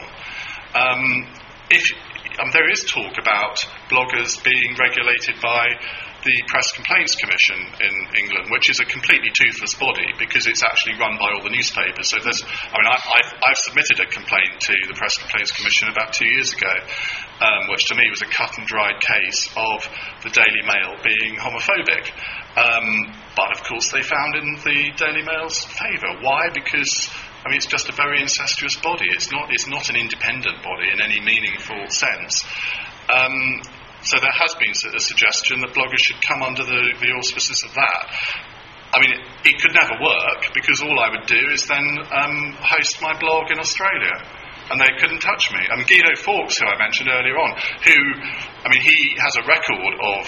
There is talk about bloggers being regulated by the Press Complaints Commission in England, which is a completely toothless body because it's actually run by all the newspapers. So I've submitted a complaint to the Press Complaints Commission about 2 years ago, which to me was a cut and dried case of the Daily Mail being homophobic. But of course they found in the Daily Mail's favour. Why? Because it's just a very incestuous body. It's not an independent body in any meaningful sense. So there has been a suggestion that bloggers should come under the auspices of that. It could never work, because all I would do is then host my blog in Australia, and they couldn't touch me. Guido Fawkes, who I mentioned earlier on, he has a record of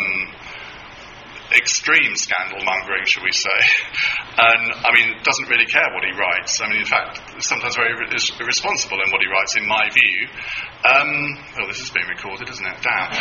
extreme scandal mongering, shall we say, and doesn't really care what he writes. In fact, sometimes very irresponsible in what he writes, in my view. This is being recorded, isn't it? Damn.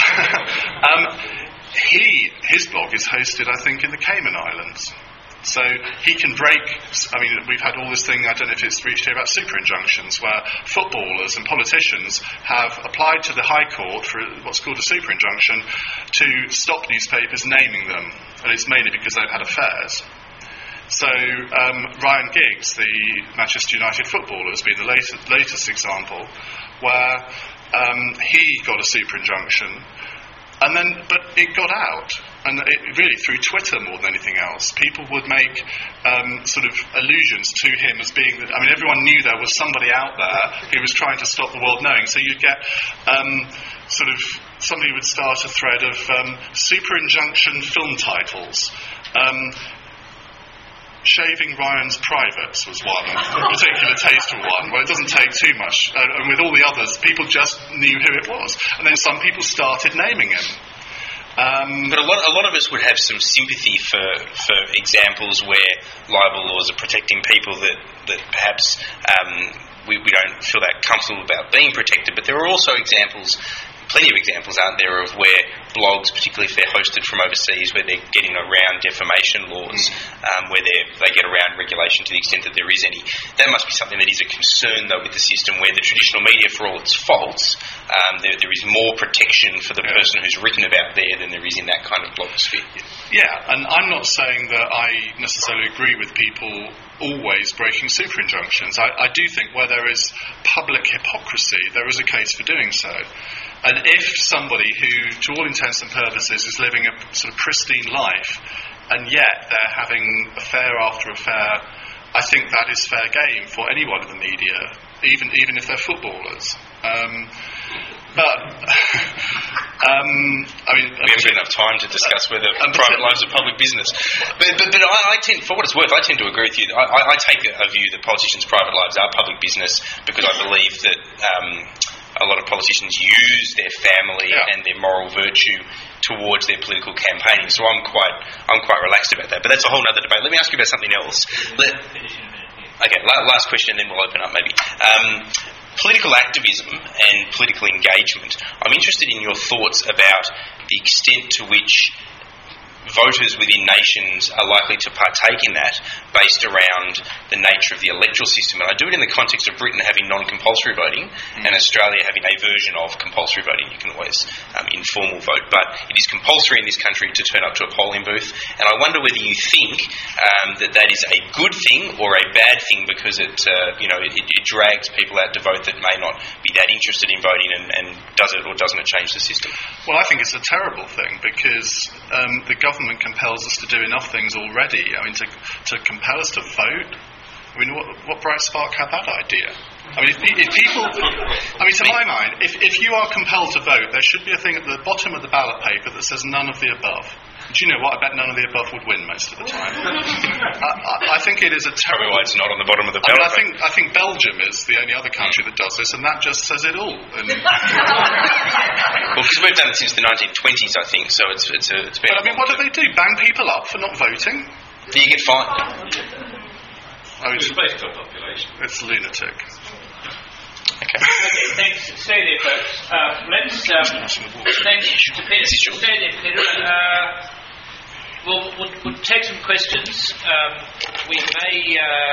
His blog is hosted, I think, in the Cayman Islands. So he can break. We've had all this thing, I don't know if it's reached here, about super injunctions, where footballers and politicians have applied to the High Court for what's called a super injunction to stop newspapers naming them, and it's mainly because they've had affairs. So Ryan Giggs, the Manchester United footballer, has been the latest example, where he got a super injunction. But it got out, and it really through Twitter more than anything else. People would make sort of allusions to him as being that. Everyone knew there was somebody out there who was trying to stop the world knowing. So you'd get somebody would start a thread of super injunction film titles. Shaving Ryan's Privates was one, a particular tasteful one. Well, it doesn't take too much. And with all the others, people just knew who it was. And then some people started naming him. But a lot of us would have some sympathy for examples where libel laws are protecting people that perhaps we don't feel that comfortable about being protected. But there are also plenty of examples, aren't there, of where blogs, particularly if they're hosted from overseas, where they're getting around defamation laws, where they get around regulation to the extent that there is any. That must be something that is a concern, though, with the system, where the traditional media, for all its faults, there is more protection for the person who's written about there than there is in that kind of blogosphere. Yeah, and I'm not saying that I necessarily agree with people always breaking super injunctions. I do think where there is public hypocrisy, there is a case for doing so. And if somebody who, to all intents and purposes, is living a sort of pristine life, and yet they're having affair after affair, I think that is fair game for anyone in the media, even if they're footballers. We haven't got enough time to discuss whether private lives are public business. But I tend, for what it's worth, I tend to agree with you. I take a view that politicians' private lives are public business, because I believe that a lot of politicians use their family and their moral virtue towards their political campaigning. So I'm quite relaxed about that. But that's a whole other debate. Let me ask you about something else. Okay, last question, and then we'll open up maybe. Political activism and political engagement. I'm interested in your thoughts about the extent to which voters within nations are likely to partake in that based around the nature of the electoral system. And I do it in the context of Britain having non-compulsory voting and Australia having a version of compulsory voting. You can always informal vote, but it is compulsory in this country to turn up to a polling booth. And I wonder whether you think that is a good thing or a bad thing, because it drags people out to vote that may not be that interested in voting, and does it or doesn't it change the system? Well, I think it's a terrible thing, because the government compels us to do enough things already. I mean, to compel us to vote. I mean, what bright spark had that idea? I mean, if people... I mean, to my mind, if you are compelled to vote, there should be a thing at the bottom of the ballot paper that says none of the above. Do you know what? I bet none of the above would win most of the time. I think it is a terrible... Probably why it's not on the bottom of the ballot. I think Belgium is the only other country that does this, and that just says it all. Well, because we've done it since the 1920s, I think, so it's been... But I mean, what do they do? Bang people up for not voting? You get fined. It's based on population. It's lunatic. Okay, thanks. Stay there, folks. Thanks to Peter. Stay there, Peter. We'll take some questions. We may...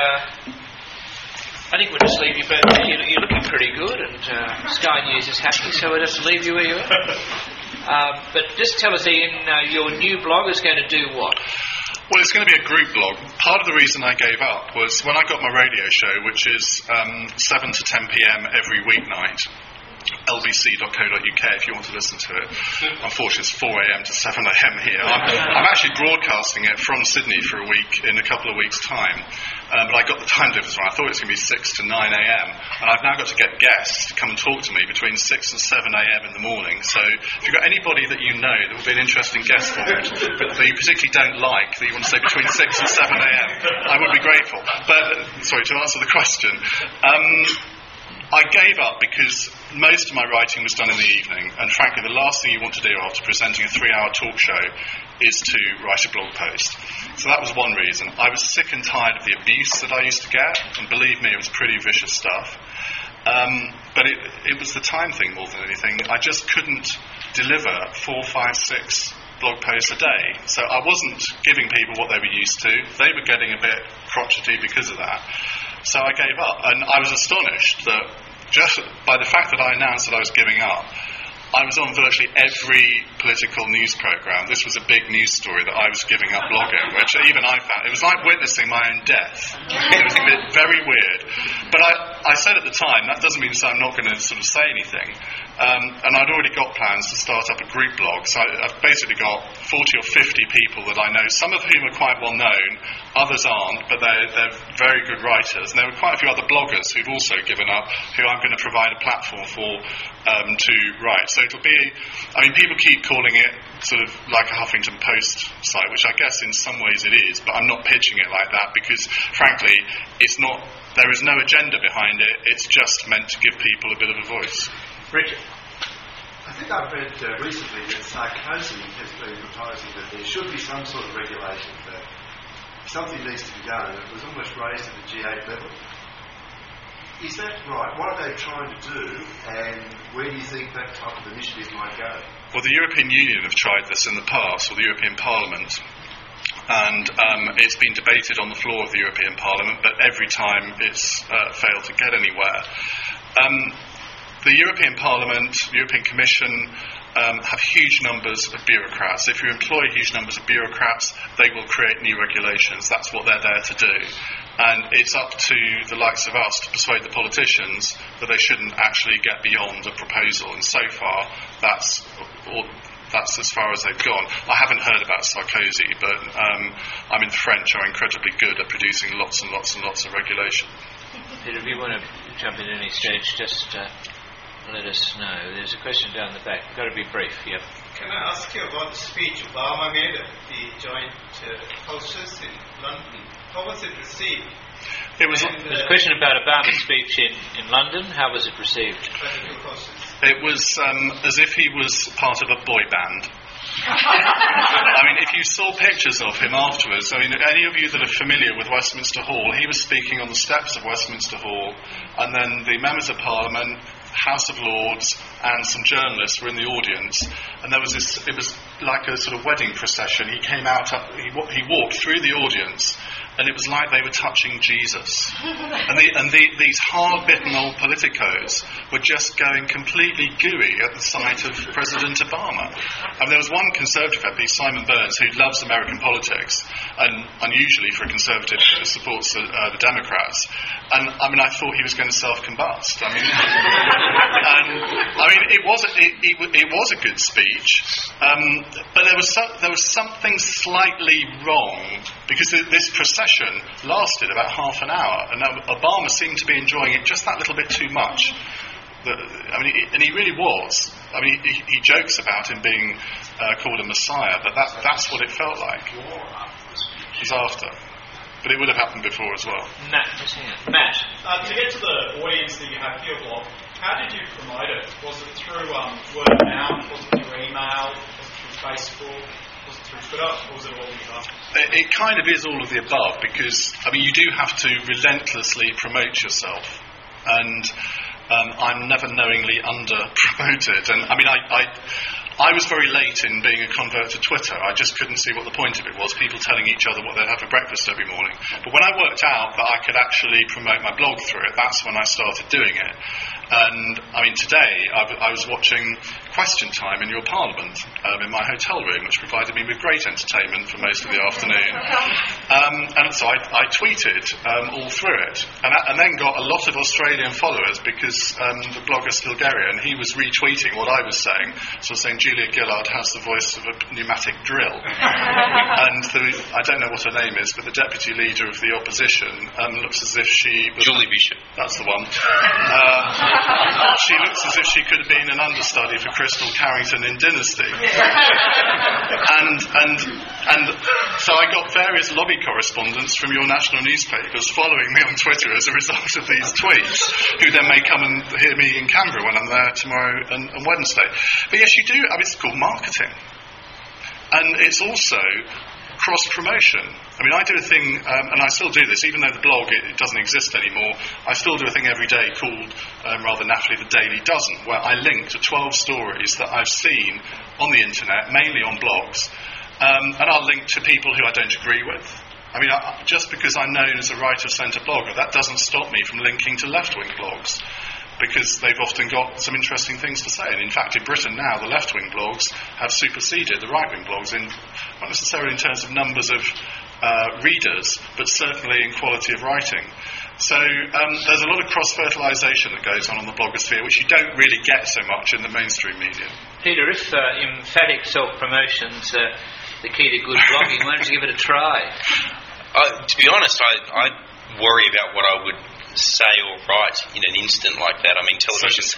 I think we'll just leave you, but you're looking pretty good, and Sky News is happy, so we'll just leave you where you are. But just tell us, Ian, your new blog is going to do what? Well, it's going to be a group blog. Part of the reason I gave up was when I got my radio show, which is 7 to 10 p.m. every weeknight, lbc.co.uk if you want to listen to it. Unfortunately, it's 4 a.m. to 7 a.m. here. I'm actually broadcasting it from Sydney for a week in a couple of weeks' time. But I got the time difference wrong. I thought it was going to be 6 to 9 a.m. And I've now got to get guests to come and talk to me between 6 and 7 a.m. in the morning. So if you've got anybody that you know that would be an interesting guest for it, but that you particularly don't like, that you want to say between 6 and 7 a.m., I would be grateful. But, sorry, to answer the question, I gave up because most of my writing was done in the evening, and frankly the last thing you want to do after presenting a 3-hour talk show is to write a blog post. So that was one reason. I was sick and tired of the abuse that I used to get, and believe me, it was pretty vicious stuff. But it was the time thing more than anything. I just couldn't deliver 4, 5, 6 blog posts a day. So I wasn't giving people what they were used to. They were getting a bit crotchety because of that. So I gave up, and I was astonished that just by the fact that I announced that I was giving up, I was on virtually every political news programme. This was a big news story that I was giving up blogging, which even I found, it was like witnessing my own death. It was very weird. But I said at the time, that doesn't mean to say I'm not going to sort of say anything. And I'd already got plans to start up a group blog, so I've basically got 40 or 50 people that I know, some of whom are quite well known, others aren't, but they're very good writers. And there were quite a few other bloggers who'd also given up, who I'm going to provide a platform for to write. So it'll be, I mean, people keep calling it sort of like a Huffington Post site, which I guess in some ways it is, but I'm not pitching it like that because, frankly, it's not, there is no agenda behind it. It's just meant to give people a bit of a voice. Richard? I think I've read recently that Sarkozy has been proposing that there should be some sort of regulation, that something needs to be done, and it was almost raised at the G8 level. Is that right? What are they trying to do, and where do you think that type of initiative might go? Well, the European Union have tried this in the past, or the European Parliament, and it's been debated on the floor of the European Parliament, but every time it's failed to get anywhere. The European Parliament, the European Commission have huge numbers of bureaucrats. If you employ huge numbers of bureaucrats, they will create new regulations. That's what they're there to do. And it's up to the likes of us to persuade the politicians that they shouldn't actually get beyond a proposal. And so far, that's as far as they've gone. I haven't heard about Sarkozy, but I mean, the French are incredibly good at producing lots and lots and lots of regulation. Peter, if you want to jump in at any stage, just let us know. There's a question down the back. Got to be brief. Yep. Can I ask you about the speech Obama made at the joint houses in London? How was it received? There's a question about Obama's speech in London. How was it received? It was as if he was part of a boy band. I mean, if you saw pictures of him afterwards, I mean, any of you that are familiar with Westminster Hall, he was speaking on the steps of Westminster Hall, and then the members of Parliament, House of Lords and some journalists were in the audience, and it was like a sort of wedding procession. He came out, he walked through the audience, and it was like they were touching Jesus. And these hard-bitten old politicos were just going completely gooey at the sight of President Obama. And there was one Conservative MP, Simon Burns, who loves American politics, and unusually for a Conservative who supports the Democrats. And I thought he was going to self-combust. It was a good speech, but there was something slightly wrong, because this procession lasted about half an hour, and Obama seemed to be enjoying it just that little bit too much. And he really was. He jokes about him being called a messiah, but that's what it felt like. It was after. But it would have happened before as well. Matt. To get to the audience that you have for your blog, how did you promote it? Was it through word of mouth? Was it through email? Was it through Facebook? Was it through Twitter? Or was it all of the above? It kind of is all of the above, because you do have to relentlessly promote yourself, and I'm never knowingly under-promoted. And I was very late in being a convert to Twitter. I just couldn't see what the point of it was, people telling each other what they'd have for breakfast every morning. But when I worked out that I could actually promote my blog through it, that's when I started doing it. And today I was watching Question Time in your Parliament in my hotel room, which provided me with great entertainment for most of the afternoon. And so I tweeted all through it, and then got a lot of Australian followers, because the blogger Stilgarian, he was retweeting what I was saying, so saying Julia Gillard has the voice of a pneumatic drill. And I don't know what her name is, but the deputy leader of the opposition looks as if she was... Julie Bishop. That's the one. She looks as if she could have been an understudy for Crystal Carrington in Dynasty. And so I got various lobby correspondents from your national newspapers following me on Twitter as a result of these tweets, who then may come and hear me in Canberra when I'm there tomorrow and Wednesday. But yes, you do. It's called marketing. And it's also cross-promotion. I do a thing, and I still do this, even though the blog it doesn't exist anymore. I still do a thing every day called, rather naffily, the Daily Dozen, where I link to 12 stories that I've seen on the internet, mainly on blogs, and I'll link to people who I don't agree with. Just because I'm known as a right-of-centre blogger, that doesn't stop me from linking to left-wing blogs, because they've often got some interesting things to say. And in fact, in Britain now, the left-wing blogs have superseded the right-wing blogs, not necessarily in terms of numbers of readers, but certainly in quality of writing. So there's a lot of cross-fertilisation that goes on the blogosphere, which you don't really get so much in the mainstream media. Peter, if emphatic self-promotion's the key to good blogging, why don't you give it a try? To be honest, I worry about what I would say or write in an instant like that. Television's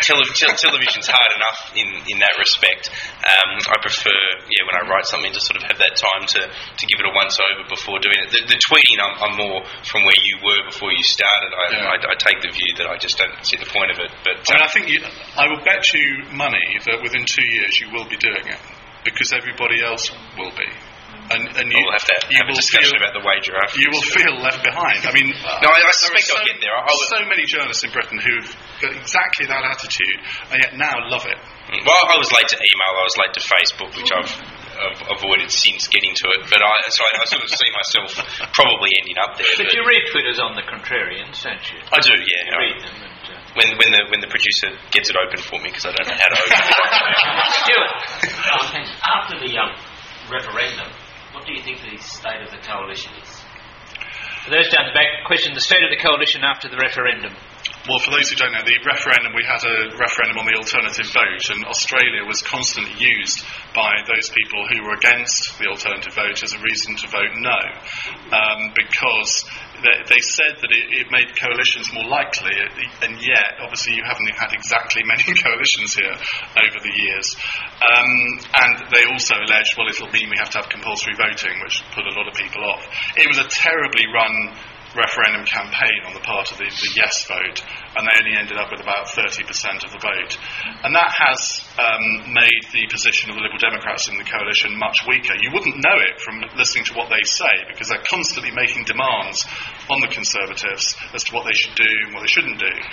hard enough in that respect. I prefer, when I write something, to sort of have that time to give it a once over before doing it. The tweeting, I'm more from where you were before you started. I take the view that I just don't see the point of it. But I think I will bet you money that within 2 years you will be doing it, because everybody else will be. And we'll have to have a discussion about the wager after. You will feel left behind. I suspect I'll get there. So many journalists in Britain who've got exactly that attitude, and yet now love it. Well, I was late to email, I was late to Facebook, which I've avoided since getting to it. But I sort of see myself probably ending up there. But you read Twitters on the Contrarians, don't you? I do, yeah. You read them. When the producer gets it open for me, because I don't know how to open it. Stuart. After the referendum, what do you think the state of the coalition is? For those down the back, question the state of the coalition after the referendum. Well, for those who don't know, the referendum, we had a referendum on the alternative vote, and Australia was constantly used by those people who were against the alternative vote as a reason to vote no, because they said that it made coalitions more likely, and yet, obviously, you haven't had exactly many coalitions here over the years. And they also alleged, well, it'll mean we have to have compulsory voting, which put a lot of people off. It was a terribly run referendum campaign on the part of the yes vote, and they only ended up with about 30% of the vote. And that has made the position of the Liberal Democrats in the coalition much weaker. You wouldn't know it from listening to what they say, because they're constantly making demands on the Conservatives as to what they should do and what they shouldn't do.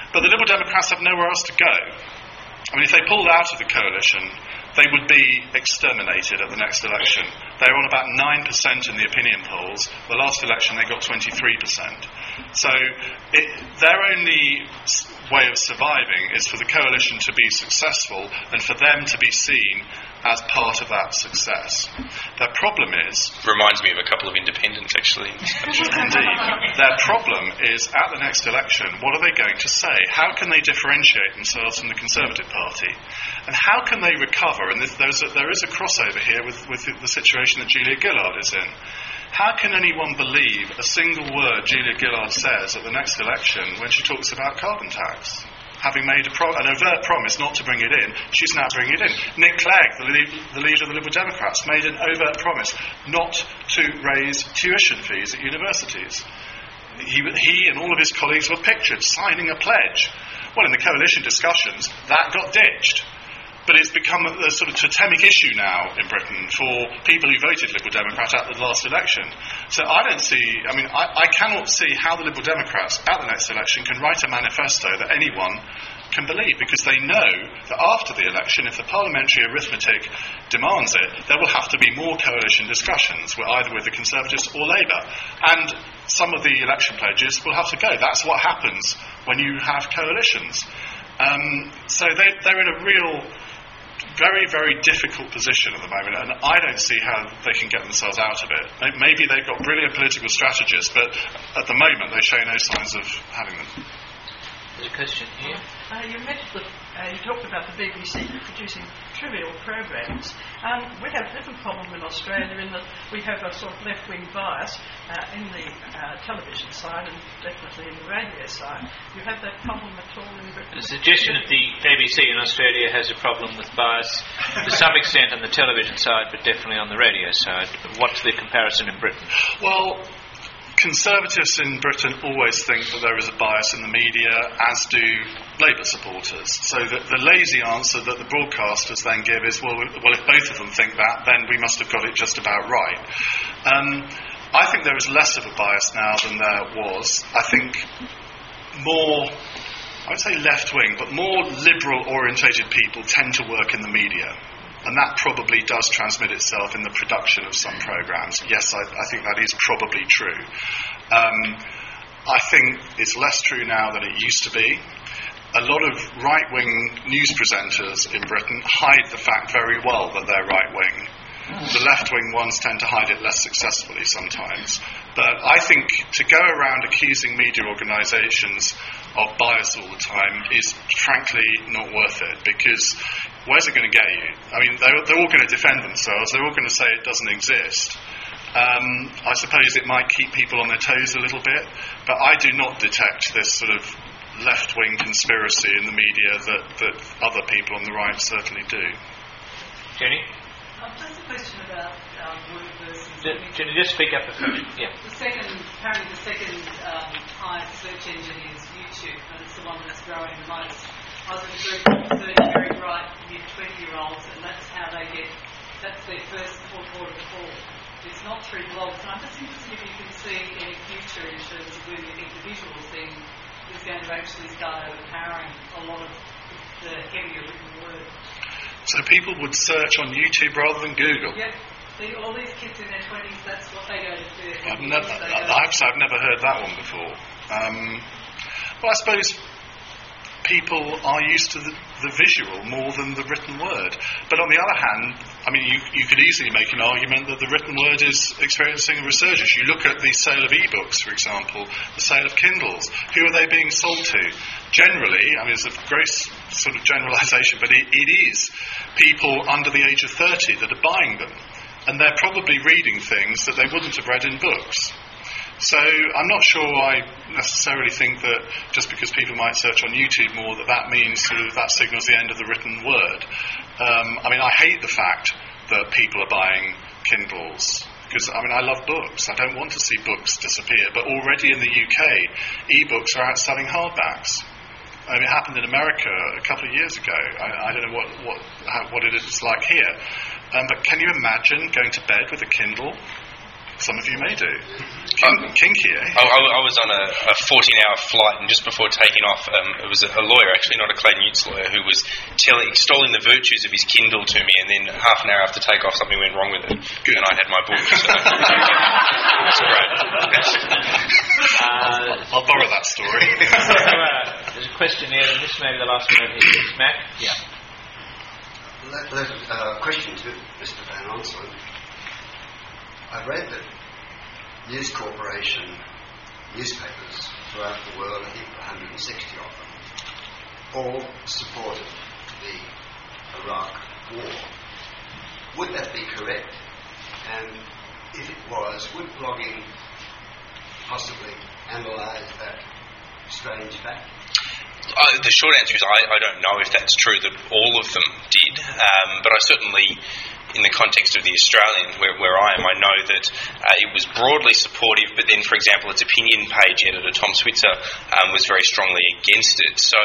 But the Liberal Democrats have nowhere else to go. I mean, if they pulled out of the coalition, they would be exterminated at the next election. They're on about 9% in the opinion polls. The last election they got 23%. So their only way of surviving is for the coalition to be successful and for them to be seen as part of that success. Their problem is... Reminds me of a couple of independents, actually. Indeed. Their problem is, at the next election, what are they going to say? How can they differentiate themselves from the Conservative Party? And how can they recover? And there is a crossover here with the situation that Julia Gillard is in. How can anyone believe a single word Julia Gillard says at the next election when she talks about carbon tax? Having made an overt promise not to bring it in, she's now bringing it in. Nick Clegg, the leader of the Liberal Democrats, made an overt promise not to raise tuition fees at universities. He and all of his colleagues were pictured signing a pledge. Well, in the coalition discussions, that got ditched. But it's become a sort of totemic issue now in Britain for people who voted Liberal Democrat at the last election. So I cannot see how the Liberal Democrats at the next election can write a manifesto that anyone can believe, because they know that after the election, if the parliamentary arithmetic demands it, there will have to be more coalition discussions, either with the Conservatives or Labour. And some of the election pledges will have to go. That's what happens when you have coalitions. So they're in a real... very, very difficult position at the moment, and I don't see how they can get themselves out of it. Maybe they've got brilliant political strategists, but at the moment they show no signs of having them. There's a question here. You talked about the BBC producing trivial programs. We have a different problem in Australia in that we have a sort of left-wing bias in the television side and definitely in the radio side. You have that problem at all in Britain? The suggestion that the BBC in Australia has a problem with bias to some extent on the television side, but definitely on the radio side. What's the comparison in Britain? Well, Conservatives in Britain always think that there is a bias in the media, as do Labour supporters. So the lazy answer that the broadcasters then give is, well, if both of them think that, then we must have got it just about right. I think there is less of a bias now than there was. I think more, I would say left-wing, but more liberal-orientated people tend to work in the media. And that probably does transmit itself in the production of some programmes. Yes, I think that is probably true. I think it's less true now than it used to be. A lot of right-wing news presenters in Britain hide the fact very well that they're right-wing. The left-wing ones tend to hide it less successfully sometimes. But I think to go around accusing media organisations of bias all the time is frankly not worth it, because where's it going to get you? I mean, they're all going to defend themselves. They're all going to say it doesn't exist. I suppose it might keep people on their toes a little bit, but I do not detect this sort of left-wing conspiracy in the media that other people on the right certainly do. Jenny? Just a question about word versus... Jenny, just speak up a minute. Yeah. Apparently the second highest search engine is YouTube, and it's the one that's growing the most. I was at a group of 30 very bright mid-20-year-olds, and that's their first port of call. It's not through blogs, and I'm just interested if you can see any future in terms of whether you think the visual thing is going to actually start overpowering a lot of the heavier written word. So people would search on YouTube rather than Google? Yep. All these kids in their 20s, that's what they go to do. I've never heard that one before. Well, I suppose people are used to the visual more than the written word. But on the other hand, I mean, you could easily make an argument that the written word is experiencing a resurgence. You look at the sale of e-books, for example, the sale of Kindles. Who are they being sold to? Generally, I mean, it's a gross sort of generalisation, but it is people under the age of 30 that are buying them. And they're probably reading things that they wouldn't have read in books. So I'm not sure I necessarily think that just because people might search on YouTube more that means sort of that signals the end of the written word. I mean, I hate the fact that people are buying Kindles because, I mean, I love books. I don't want to see books disappear. But already in the UK, e-books are outselling hardbacks. I mean, it happened in America a couple of years ago. I don't know what it is like here. But can you imagine going to bed with a Kindle? Some of you may do. Kinky, eh? I was on a 14-hour flight, and just before taking off, it was a lawyer, actually, not a Clay Newts lawyer, who was extolling the virtues of his Kindle to me, and then half an hour after takeoff, something went wrong with it. Good. And I had my book. So it's great. I'll borrow that story. There's a question here, and this may be the last one here. Matt? Yeah. Question to Mr. Van Onselen. I've read that News Corporation newspapers throughout the world, I think 160 of them, all supported the Iraq war. Would that be correct? And if it was, would blogging possibly analyse that strange fact? The short answer is I don't know if that's true that all of them did, but I certainly, in the context of the Australian, where I am, I know that it was broadly supportive, but then, for example, its opinion page editor, Tom Switzer, was very strongly against it. So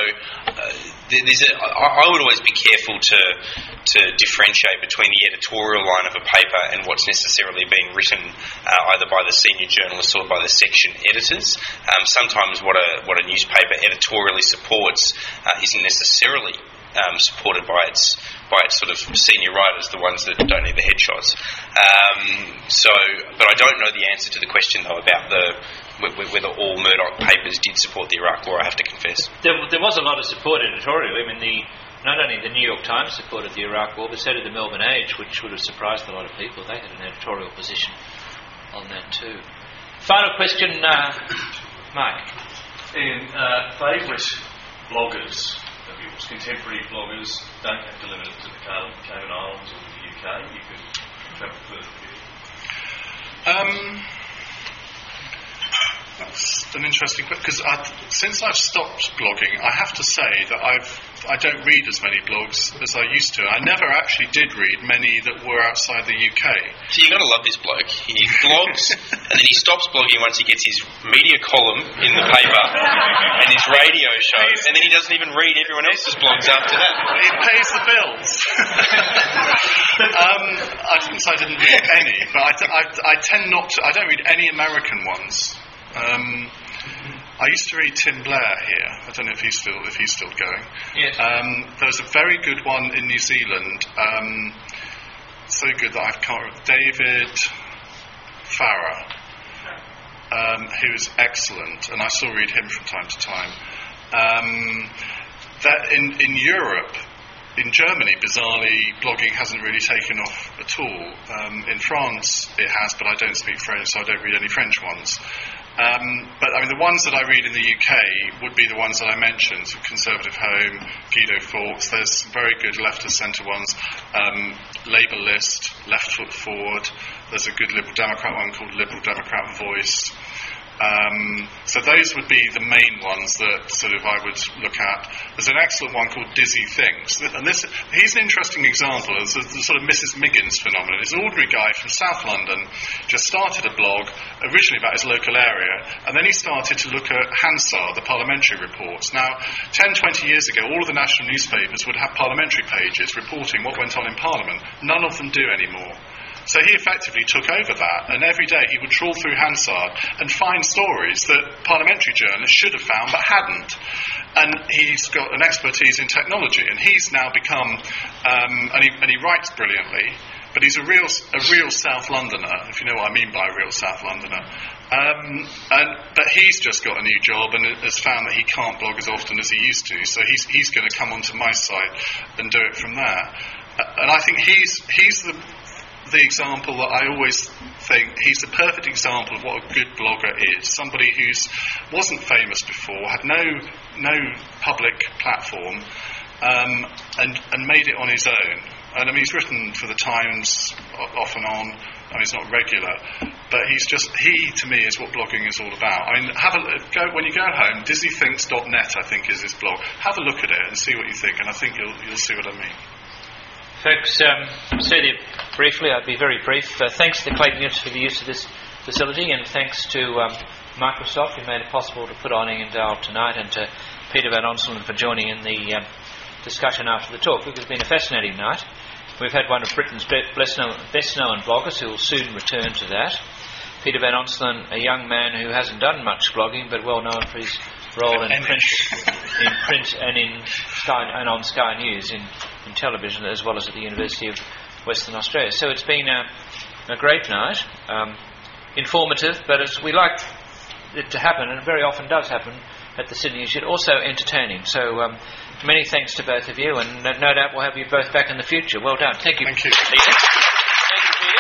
I would always be careful to differentiate between the editorial line of a paper and what's necessarily being written either by the senior journalists or by the section editors. Sometimes what a newspaper editorially supports isn't necessarily supported by its sort of senior writers, the ones that don't need the headshots. But I don't know the answer to the question though about whether all Murdoch papers did support the Iraq War. I have to confess. There was a lot of support editorial. I mean, not only the New York Times supported the Iraq War, but so did the Melbourne Age, which would have surprised a lot of people. They had an editorial position on that too. Final question, Mike. Ian, favourite bloggers of yours, contemporary bloggers, don't have to limit it to the Cayman Islands or the UK. You could travel further. That's an interesting question, because since I've stopped blogging, I have to say that I don't read as many blogs as I used to. I never actually did read many that were outside the UK. So you've got to love this bloke. He blogs, and then he stops blogging once he gets his media column in the paper and his radio show, and then he doesn't even read everyone else's blogs after that. It pays the bills. I didn't read any, but I tend not to. I don't read any American ones. I used to read Tim Blair here. I don't know if he's still going. Yes. There was a very good one in New Zealand. So good that I can't remember. David Farrar, who was excellent, and I still read him from time to time. That in Europe, in Germany, bizarrely, blogging hasn't really taken off at all. In France, it has, but I don't speak French, so I don't read any French ones. But I mean, the ones that I read in the UK would be the ones that I mentioned: so Conservative Home, Guido Fawkes. There's some very good left of centre ones. Labour List, Left Foot Forward. There's a good Liberal Democrat one called Liberal Democrat Voice. So those would be the main ones that sort of I would look at. There's an excellent one called Dizzy Thinks, and he's an interesting example of the sort of Mrs. Miggins phenomenon. He's an ordinary guy from South London, just started a blog originally about his local area, and then he started to look at Hansard, the parliamentary reports. Now, 10, 20 years ago, all of the national newspapers would have parliamentary pages reporting what went on in Parliament. None of them do anymore. So he effectively took over that, and every day he would trawl through Hansard and find stories that parliamentary journalists should have found but hadn't. And he's got an expertise in technology, and he's now become, and he writes brilliantly, but he's a real South Londoner, if you know what I mean by a real South Londoner. But he's just got a new job and has found that he can't blog as often as he used to, so he's going to come onto my site and do it from there. And I think he's the example that I always think he's the perfect example of what a good blogger is. Somebody who wasn't famous before, had no public platform, and made it on his own. And I mean, he's written for the Times off and on. I mean, it's not regular, but he to me is what blogging is all about. I mean, when you go home, dizzythinks.net I think is his blog. Have a look at it and see what you think, and I think you'll see what I mean. Folks, said it briefly, I'd be very brief. Thanks to Clayton Newts for the use of this facility, and thanks to Microsoft who made it possible to put on Ian Dowell tonight, and to Peter Van Onselen for joining in the discussion after the talk. It's been a fascinating night. We've had one of Britain's best-known bloggers who will soon return to that. Peter Van Onselen, a young man who hasn't done much blogging but well known for his role in print and on Sky News in television, as well as at the University of Western Australia. So it's been a great night, informative, but as we like it to happen, and it very often does happen at the Sydney Institute, also entertaining. So many thanks to both of you, and no doubt we'll have you both back in the future. Well done. Thank you. Thank you. Thank you, Peter.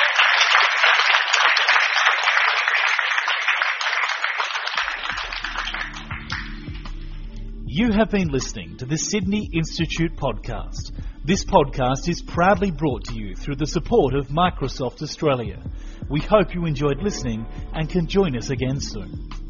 You have been listening to the Sydney Institute podcast. This podcast is proudly brought to you through the support of Microsoft Australia. We hope you enjoyed listening and can join us again soon.